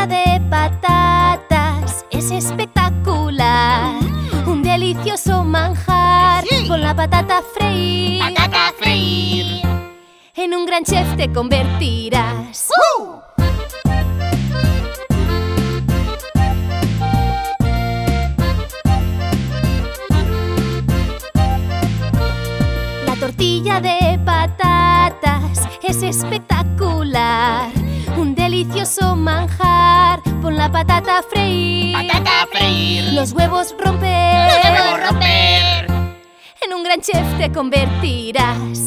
tortilla de patatas es espectacular. Un delicioso manjar con la patata a freír. ¡Patata a freír! En un gran chef te convertirás. La tortilla de patatas es espectacular. Un delicioso manjar, pon la patata a freír. ¡Patata a freír! Los huevos romper. ¡Los huevos romper! En un gran chef te convertirás.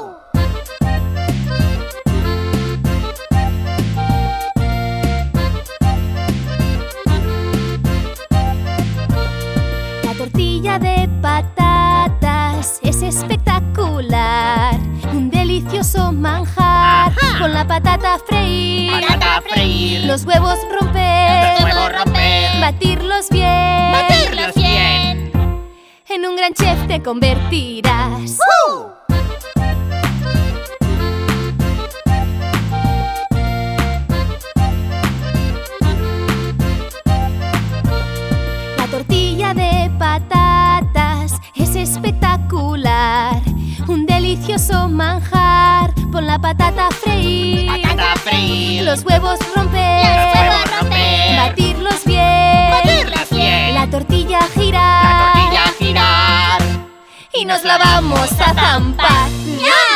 La tortilla de patatas es espectacular. Un delicioso manjar con la patata a freír. ¡Patata a freír! Los huevos romper. ¡Los huevos romper! Batirlos bien. ¡Batirlos bien! En un gran chef te convertirás. La tortilla de patatas es espectacular. Un delicioso manjar, pon la patata a freír. ¡Patata a freír! Los huevos romper. ¡Los huevos romper! Batirlos bien. ¡Batirlos bien! La tortilla a girar. ¡La tortilla a girar! Y nos la vamos a zampar. ¡Ya!